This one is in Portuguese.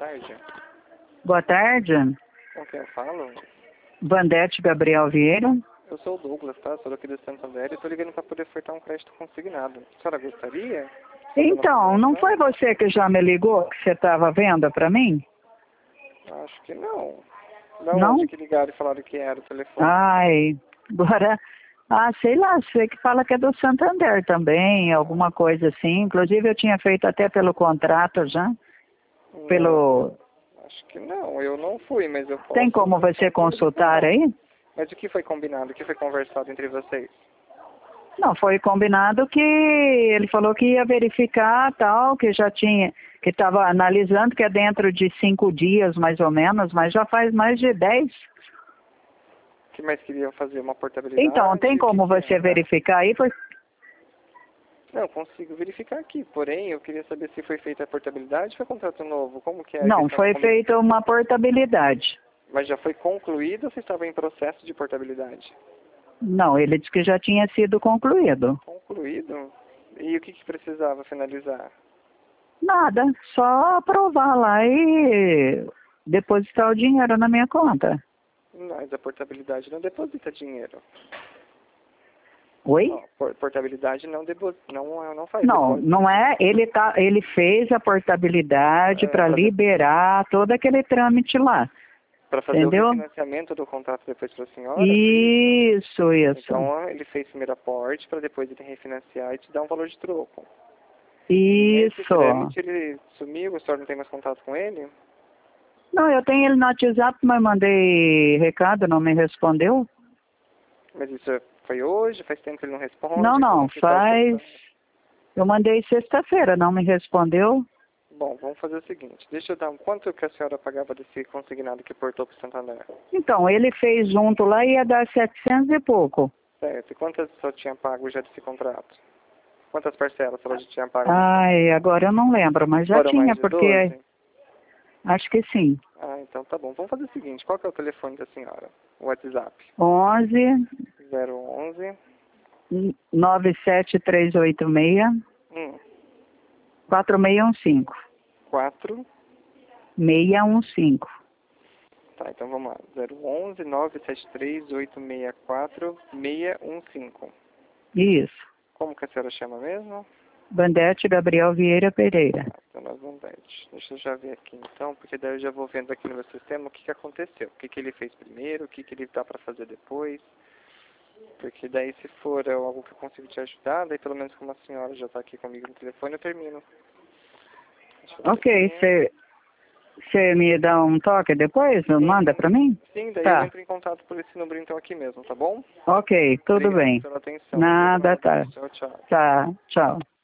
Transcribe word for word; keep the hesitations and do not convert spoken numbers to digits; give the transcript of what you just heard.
tarde. Boa tarde. Com quem eu falo? Vandete Gabriel Vieira. Eu sou o Douglas, tá? Sou daqui do Santander e tô ligando para poder ofertar um crédito consignado. A senhora gostaria? Então, não foi você que já me ligou que você estava vendo para mim? Acho que não. Da Não? onde que ligaram e falaram que era o telefone? Ai, agora... Ah, sei lá, você que fala que é do Santander também, alguma coisa assim. Inclusive eu tinha feito até pelo contrato já. Não, Pelo... acho que não. Eu não fui, mas eu posso... Tem como você consultar aí? Mas o que foi combinado? O que foi conversado entre vocês? Não, foi combinado que ele falou que ia verificar tal, que já tinha, que estava analisando, que é dentro de cinco dias mais ou menos, mas já faz mais de dez. O que mais queriam fazer? Uma portabilidade? Então, tem como que que você era? verificar aí? Por... Não, consigo verificar aqui. Porém, eu queria saber se foi feita a portabilidade ou foi contrato novo. Como que é? a Não, questão foi de como- feita uma portabilidade. Mas já foi concluído ou você estava em processo de portabilidade? Não, ele disse que já tinha sido concluído. Concluído? E o que, que precisava finalizar? Nada, só aprovar lá e depositar o dinheiro na minha conta. Mas a portabilidade não deposita dinheiro. Oi? Não, por- portabilidade não, debo, não, não faz Não, depósito. não é, ele tá, ele fez a portabilidade É, para pra de- liberar todo aquele trâmite lá. Para fazer Entendeu? o refinanciamento do contrato depois para a senhora? foi Isso, isso. Então ele fez primeiro aporte para depois ele refinanciar e te dar um valor de troco. E esse Isso. trâmite ele sumiu, a senhora não tem mais contato com ele? Não, eu tenho ele no WhatsApp, mas mandei recado, não me respondeu. Mas isso foi hoje? Faz tempo que ele não responde? Não, não, Como que tá a faz. situação? Eu mandei sexta-feira, não me respondeu. Bom, vamos fazer o seguinte. Deixa eu dar um... Quanto que a senhora pagava desse consignado que portou para o Santander? Então, ele fez junto lá e ia dar setecentos e pouco. Certo. E quantas só tinha pago já desse contrato? Quantas parcelas ela já tinha pago? Ai, agora eu não lembro, mas já Foram tinha, mais de porque doze? acho que sim. Ah, então tá bom. Vamos fazer o seguinte. Qual que é o telefone da senhora? O WhatsApp? onze zero onze nove sete três oito seis um quatro seis um cinco. quatro. seis um cinco. Tá, então vamos lá. zero onze nove sete três oito seis quatro seis um cinco. Isso. Como que a senhora chama mesmo? Bandete Gabriel Vieira Pereira. Ah, então nós vamos ver. Deixa eu já ver aqui então, porque daí eu já vou vendo aqui no meu sistema o que, que aconteceu. O que, que ele fez primeiro, o que, que ele dá para fazer depois. Porque daí se for algo que eu consigo te ajudar, daí pelo menos como a senhora já está aqui comigo no telefone, eu termino. Deixa eu ver Ok, aqui. você me dá um toque depois? Manda para mim? Sim, daí eu Tá. entro em contato por esse número então aqui mesmo, tá bom? Ok, tudo Obrigado bem. pela atenção. Nada, tá. Tchau, tchau. Tá, tchau.